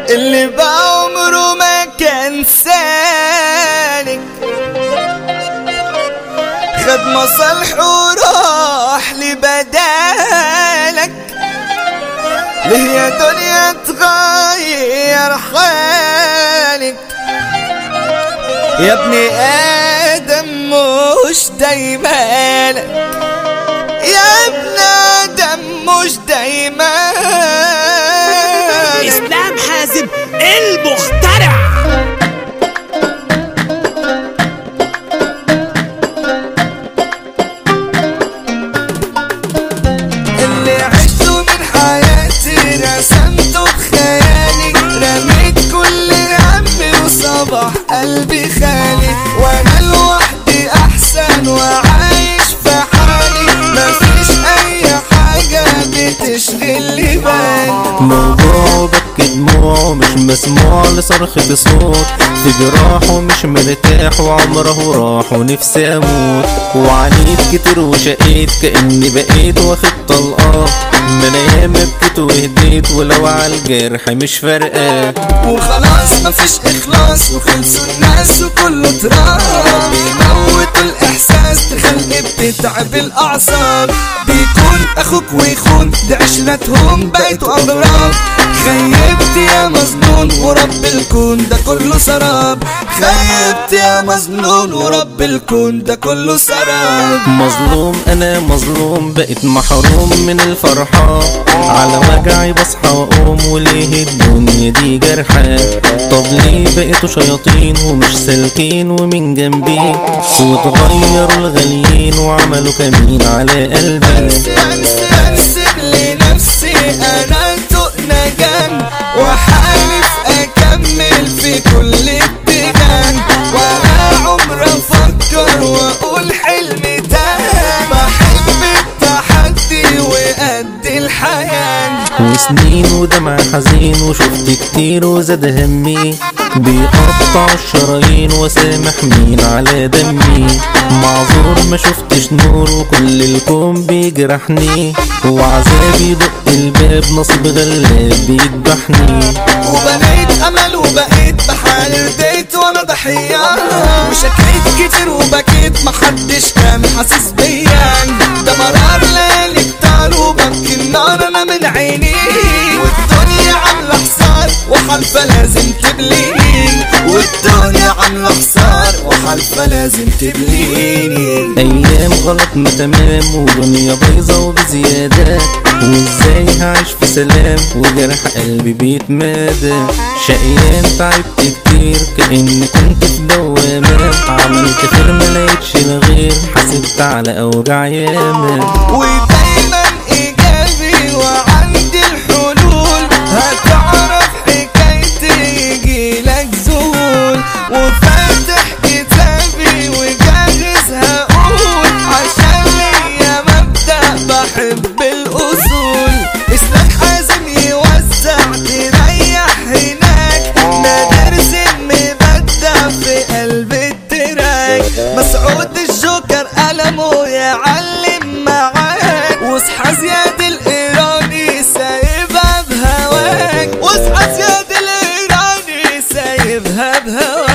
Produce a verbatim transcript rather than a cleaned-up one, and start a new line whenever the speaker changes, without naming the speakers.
اللي بعمره ما كان سالك، خد مصالحه وراح لبدالك. ليه يا دنيا تغير حالك يا ابني آدم مش دايما لك، يا ابن آدم مش دايما لك.
إسلام حازم المخترع.
اللي عشته من حياتي رسمته بخيالي، رميت كل همي وصبح قلبي خالي، وانا لوحدي احسن وعايش في حالي، مفيش اي حاجة بتشغل لي بالي.
موضوع بكي دموع مش مسموع لصرخة صوت، في جراحه مش مرتاح وعمره راح ونفسي اموت، وعانيت كتير وشقيت كأني بقيت واخد طلقات، ما انا ياما بكيت وهديت ولو عالجرح مش فارقة،
وخلاص مفيش اخلاص وخلصوا الناس وكله تراب، بيموتوا الاحساس تخلي بتتعب الاعصاب، بيكون اخوك ويخون دي عشرتهم بقيتوا اغراب، خيبت يا مظنون ورب الكون ده كله سراب، خيبت يا مظنون ورب الكون ده كله سراب.
مظلوم انا مظلوم بقيت محروم من الفرحة، على وجعي بصحى واقوم وليه الدنيا دي جرحة، طب ليه بقيتوا شياطين ومش سالكين ومن جنبي، واتغيروا الغاليين وعملوا كمين على قلبي.
انسب لنفسي انا تقنا جن، وحالف اكمل في كل اتجاه، ولا عمر افكر واقول حلمي تاني، بحب التحدي وقد الحياة،
وسنين ودمع حزين وشفت كتير وزاد همي، بيقطعوا الشرايين وسامح مين على دمي، معذور ما شفتش نور وكل الكون بيجرحني، وعذابي دق الباب نصيب غلاب بيذبحني،
وبنيت امل وبقيت بحال رديت وانا ضحية، وشكيت كتير وبكيت محدش كان حاسس بيا، ده مرار ليالي كتار وببكي النار انا من عيني، والدنيا عاملة حصار وحالفة لازم تبليني، والدنيا عاملة حصار وحالفة لازم تبليني.
ايام غلط ما تمام ودنيا بايظة وبزيادة، وازاي هعيش في سلام وجرح قلبي بيتمادى، شقيان تعبت كتير كأني كنت في دوامة، عملت خير ملقتش الغير حسبت على اوجع ياما،
ودايما ايجابي وعندي الحلول، هتعرف حكايتي يجيلك ذهول، وفاتح كتابي وجاهز هقول، عشان ليا مبدأ بحب الاصول، اسلام حازم يوزع تريح هناك، نادر سن مبدأ في قلب التراك، مسعود الجوكر قلمه يعلم معاك، واصحى زياد الايراني سايبها بهواك، واصحى زياد الايراني سايبها بهواك.